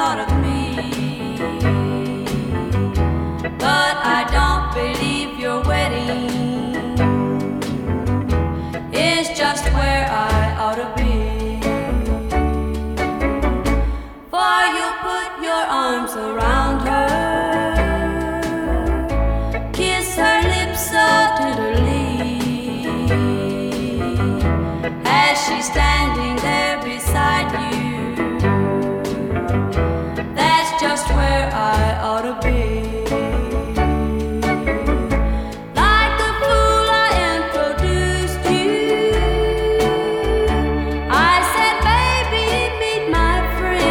thought of me. But I don't believe your wedding is just where I ought to be. For you put your arms around